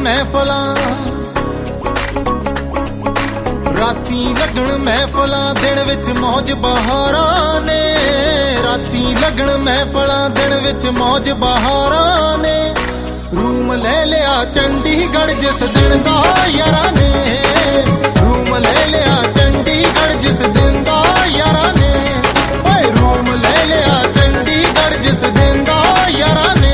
महफिलां राती लगन महफिलां दिन विच मौज बहारां ने राती लगन महफिलां दिन विच मौज बहारां ने रूम ले लिया चंडीगढ़ जिस दिन दा यारां ने रूम ले लिया चंडीगढ़ जिस दिन दा यारां ने ओए रूम ले लिया चंडीगढ़ जिस दिन दा यारां ने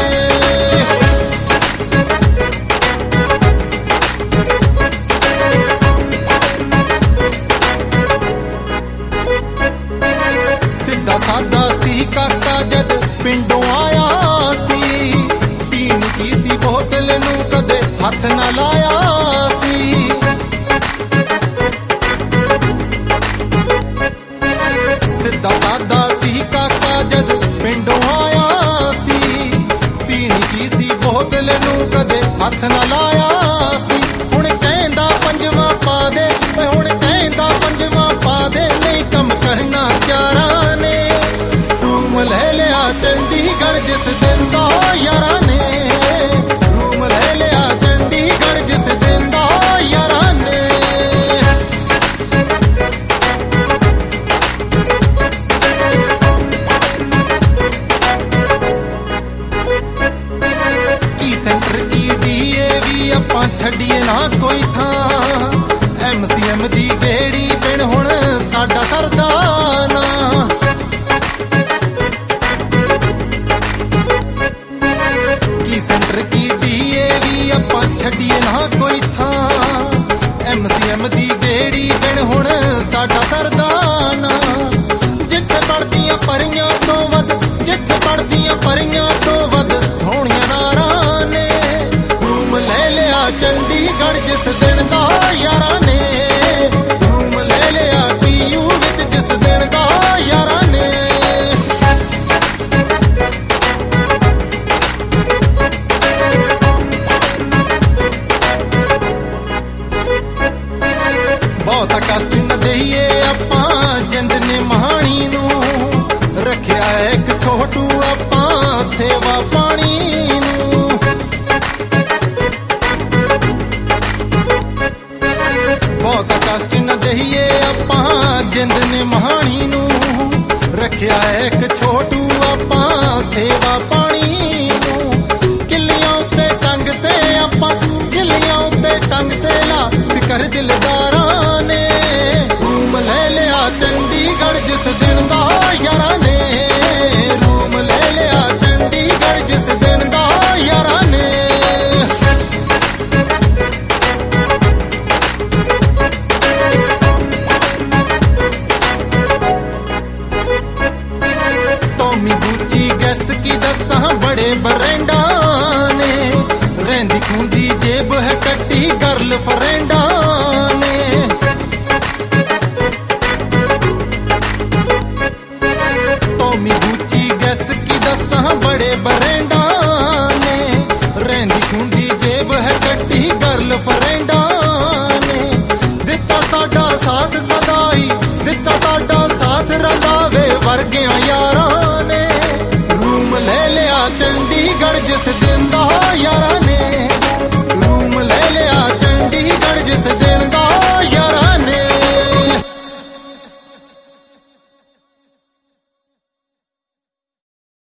सादा सी काका जद पिंडों आया सी पीन की सी बोतल नू कदे हथ ना लाया सी सिद्धा सादा सी काका जद पिंडों आया सी पीन की सी बोतल नू कदे हथ ना लाया सी हुण कहंदा पंजवा पा दे हुण कहंदा पंजवा पा दे नहीं कम करना चारा ने ले लिया चंडीगढ़ जिस दिन दा यारां ने रूम ले लिया चंडीगढ़ जिस दिन दा यारां ने की सेंटर की डीएवी आपां छड्डीए ना कोई थां MCM दी गेड़ी बिन हुण साडा सरदा ना छड्डीए ना कोई थां MCM दी गेड़ी बिन हुण साडा सरदाना जिथे पढ़दियां परियां तो वध जिथे पढ़दियां परियां तो वध सोहणियां नारां ने रूम ले लिया चंडीगढ़ जिस दिन दा यारां ने रूम ले लिया PU विच जिस दिन दा यारां ने बहुत कष्ट न दईए आपां जिंद ने महाणी नू रखिया एक छोटू आपां सेवा पानी नू बहुत कष्ट न दईए आपां जिंद ने महाणी नू रखिया एक छोटू आपां सेवा पानी नू किलियां उत्ते टंग ते आपां किलियां उत्ते टंग ते ला फिकर दिलदारां रूम ले लिया चंडीगढ़ जिस दिन दा यारां ने रूम ले लिया चंडीगढ़ जिस दिन दा यारां ने टॉमी गुच्ची गैस की दस्सां बड़े बरेंडा ने रैंदी खूंदी जेब है कट्टी गर्ल फ्रेंडा